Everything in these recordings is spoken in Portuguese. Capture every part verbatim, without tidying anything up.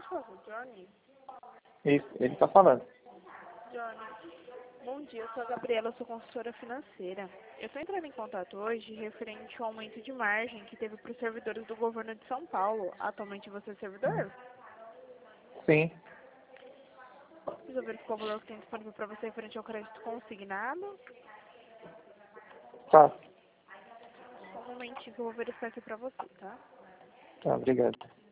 falar com o Johnny? Isso, ele tá falando. Johnny, bom dia, eu sou a Gabriela, eu sou consultora financeira. Eu estou entrando em contato hoje referente ao aumento de margem que teve para os servidores do governo de São Paulo. Atualmente você é servidor? Sim. Precisa verificar o valor que tem disponível para você referente ao crédito consignado. Tá. Só um momentinho que eu vou verificar aqui para você, tá? Tá, obrigado.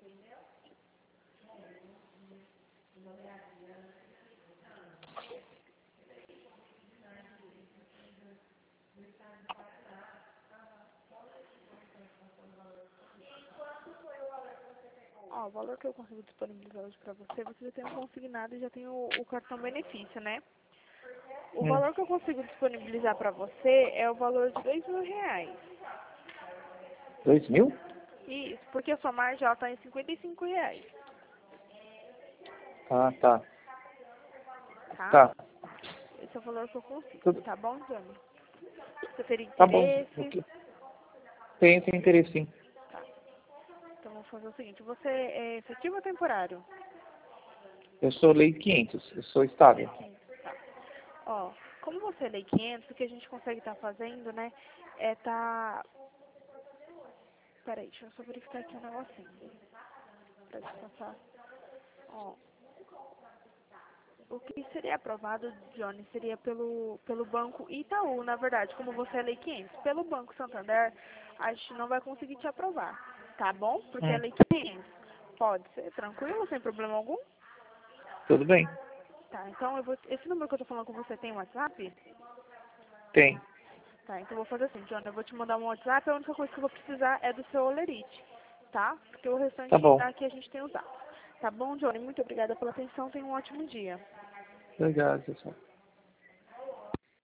Ó, o valor que eu consigo disponibilizar hoje para você, você já tem o consignado e já tem o, o cartão benefício, né? O Hum. valor que eu consigo disponibilizar para você é o valor de dois mil reais. Dois mil? Isso, porque a sua margem está em cinquenta e cinco reais, Ah, tá. tá? Tá. Esse é o valor que eu consigo, Tudo. tá bom, Johnny? Você teria Tá bom. interesse? Ok. Tem, tem interesse, sim. Tá. Então vamos fazer o seguinte, você é efetivo ou temporário? Eu sou lei quinhentos, eu sou estável. Tá. Ó, como você é lei quinhentos, o que a gente consegue estar fazendo, né, é tá... Peraí, deixa eu só verificar aqui um negocinho. Pra te passar. Ó, o que seria aprovado, Johnny, seria pelo, pelo Banco Itaú, na verdade, como você é lei quinhentos. Pelo Banco Santander, a gente não vai conseguir te aprovar, tá bom? Porque é Hum. lei quinhentos. Pode ser, tranquilo, sem problema algum? Tudo bem. Tá, então eu vou, esse número que eu tô falando com você tem WhatsApp? Tem. Tá, então eu vou fazer assim, Johnny, eu vou te mandar um WhatsApp, a única coisa que eu vou precisar é do seu Olerite, tá? Porque o Tá restante bom. aqui a gente tem usado. Tá bom, Johnny? Muito obrigada pela atenção, tenha um ótimo dia. Obrigado, pessoal.